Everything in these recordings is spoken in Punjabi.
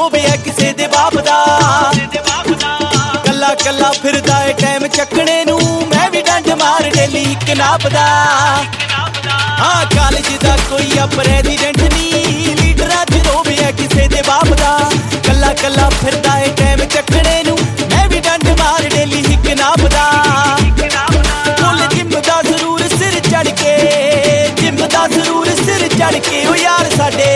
ਰੋਬ ਹੈ ਕਿਸੇ ਦੇ ਬਾਪ ਦਾ। ਕੱਲਾ ਕੱਲਾ ਫਿਰਦਾ ਏ ਟਾਈਮ ਚੱਕਣੇ ਨੂੰ, ਮੈਂ ਵੀ ਡੰਡ ਮਾਰ ਡੇਲੀ ਇੱਕ ਨਾਪਦਾ। ਹਾਂ ਕਾਲਜ ਦਾ ਕੋਈ ਆ ਪ੍ਰੈਜ਼ੀਡੈਂਟ ਨੀ, ਲੀਡਰਾਂ 'ਚ ਰੋਬ ਹੈ ਕਿਸੇ ਦੇ ਬਾਪ ਦਾ। ਕੱਲਾ ਕੱਲਾ ਫਿਰਦਾ ਏ ਟਾਈਮ ਚੱਕਣੇ ਨੂੰ, ਮੈਂ ਵੀ ਡੰਡ ਮਾਰ ਡੇਲੀ ਇੱਕ ਨਾਪਦਾ। ਫੁੱਲ ਜਿੰਮ ਦਾ ਜ਼ਰੂਰ ਸਿਰ ਚੜ ਕੇ, ਜਿੰਮ ਦਾ ਜ਼ਰੂਰ ਸਿਰ ਚੜ ਕੇ। ਉਹ ਯਾਰ ਸਾਡੇ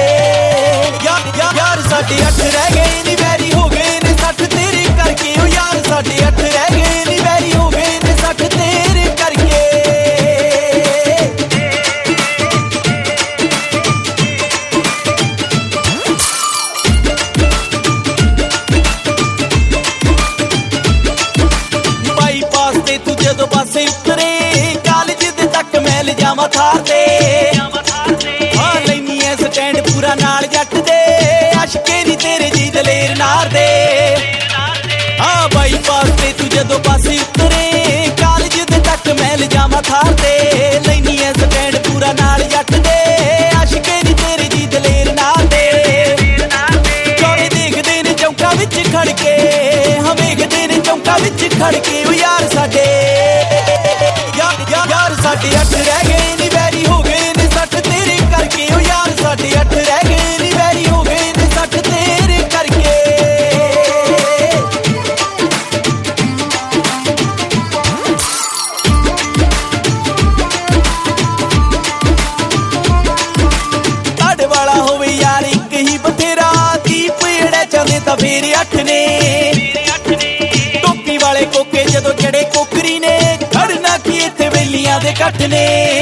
ਯਾਰ ਸਾਡੇ 8 ਰਹਿ ਗਏ ਨੀ, ਵੈਰੀ ਹੋ ਗਏ ਨੇ 60 ਤੇਰੇ ਕਰਕੇ। ਉਹ ਯਾਰ ਸਾਡੇ 8 ਰਹਿ ਗਏ ਨੀ, ਵੈਰੀ ਹੋ ਗਏ ਨੇ 60 ਤੇਰੇ ਕਰਕੇ। ਬਾਈਪਾਸ ਤੇ ਤੂੰ ਜਦੋਂ ਪਾਸੇ ਉਤਰੇ, ਕਾਲਜ ਦੇ ਤੱਕ ਮੈਂ ਲਿਜਾਵਾਂ ਥਾਰ ਤੇ। ਹਾਂ ਲੈਨੀ ਐ ਸਟੈਂਡ ਪੂਰਾ ਨਾਲ ਜੱਟ ਦੇ, ਅਸ਼ਕੇ ਨੀ ਤੇਰੇ ਜੀ ਦਲੇਰ ਨਾਰ ਦੇ। ਹਾਂ ਬਾਈਪਾਸ ਤੇ ਤੂੰ ਜਦੋਂ ਪਾਸੇ ਉਤਰੇ, ਕਾਲਜ ਦੇ ਤੱਕ ਮੈਂ ਲਿਜਾਵਾਂ ਥਾਰ ਤੇ। ਲੈਨੀ ਐ ਸਟੈਂਡ ਪੂਰਾ ਨਾਲ ਜੱਟ ਦੇ, ਅਸ਼ਕੇ ਨੀ ਤੇਰੇ ਜੀ ਦਲੇਰ ਨਾਰ ਦੇ। ਚੌੜੇ ਦੇਖਦੇ ਨੇ ਚੌਂਕਾਂ ਵਿੱਚ ਖੜ ਕੇ, ਹਾਂ ਵੇਖਦੇ ਨੇ ਚੌਂਕਾਂ ਵਿੱਚ ਖੜ ਕੇ। ਉਹ ਯਾਰ ਸਾਡੇ ਯਾਰ ਸਾਡੇ 8 ਰਹਿ ਗਏ ਨੀ, ਵੈਰੀ ਹੋ ਗਏ ਨੇ 60 ਤੇਰੇ ਕਰਕੇ। ਉਹ ਯਾਰ ਸਾਡੇ 8 ਰਹਿ ਗਏ ਨੀ, ਵੈਰੀ ਹੋ ਗਏ ਨੇ 60 ਤੇਰੇ ਕਰਕੇ। ਤੁਹਾਡੇ ਵਾਲਾ ਹੋਵੇ ਯਾਰ ਇੱਕ ਹੀ ਬਥੇਰਾ, ਦੀਪ ਜਿਹੜੇ ਚਾਹੁੰਦੇ ਤਾਂ ਫੇਰ 8 ਨੇ। ਟੋਪੀ ਵਾਲੇ ਕੋਕੇ ਜਦੋਂ ਜੜੇ ਕੋਕਰੀ ਨੇ, ਖੜਨਾ ਕੀ ਇੱਥੇ ਵੇਲੀਆਂ ਦੇ ਕੱਟ ਨੇ।